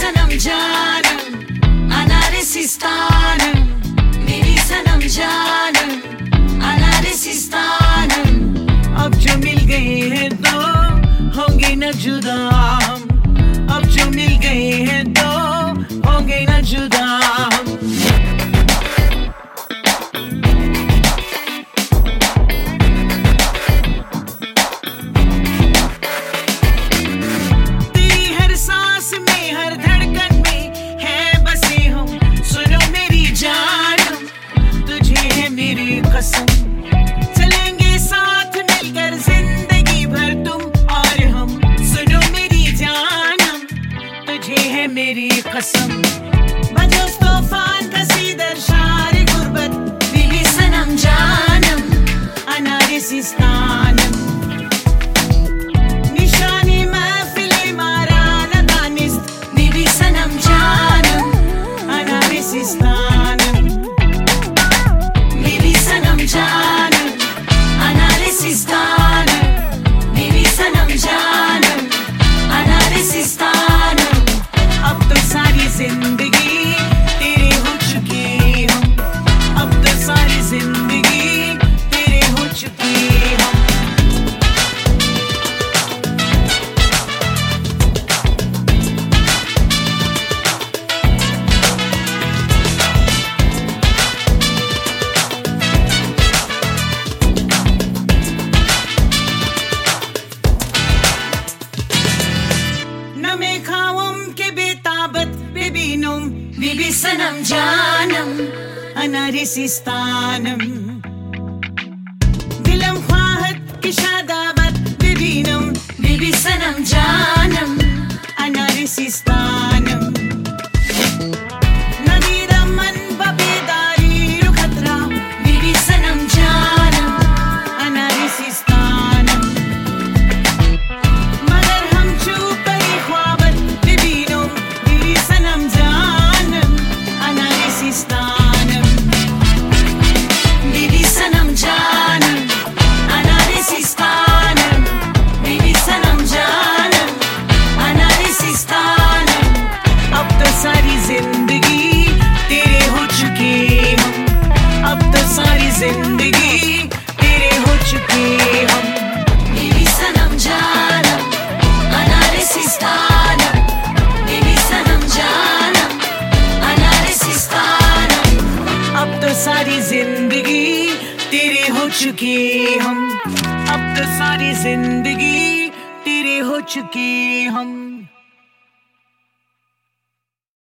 सनम जानम अनारसिस्तानम, मेरी सनम जानम अनारसिस्तानम। अब जो मिल गए हैं तो होंगे न जुदा हम, अब जो मिल गए हैं तो होंगे न जुदा हम। तेरी हर सांस में हर धड़कन में है बसे हम, सुनो मेरी जानम तुझे है मेरी कसम। चलेंगे साथ मिलकर जिंदगी भर तुम और हम, सुनो मेरी जानम तुझे है मेरी कसम। बजोस तूफान कसी दरशार गुर्बत, बीबी सनम जानम अनारसिस्तानम। निशानी महफिले मारा न दानिस्त, बीबी सनम जानम अनारसिस्तानम। बीबी सनम जानम अनारसिस्तानम, बीबी सनम जानम अनारसिस्तानम। अब तो सारी जिंदगी तेरे हो चुकी हम, अब तो सारी जिंदगी तेरे हो चुकी हम। नमे खावम के बेताबत बेबीनुम, बीबी सनम जानम अनारसिस्तानम। दिलम ख्वाहत की शादाबत बेबीनुम, बीबी सनम जानम अनारसिस्तानम। नदीरम मन बबेदारी रुखतरा, बीबी सनम जानम अनारसिस्तानम। मगर हम चूप ही ख्वाबत बेबीनुम, बीबी सनम जानम अनारसिस्तानम। बीबी सनम जानम अनारसिस्तानम, बीबी सनम जानम अनारसिस्तानम। अब तो सारी जिंदगी तेरे हो चुकी हम, अब तो सारी जिंदगी तेरे हो चुकी हम। बीबी सनम जानम अनारसिस्तानम, बीबी सनम जानम अनारसिस्तानम। अब तो सारी जिंदगी तेरे हो चुकी हम, अब तो सारी जिंदगी तेरे हो चुकी हम।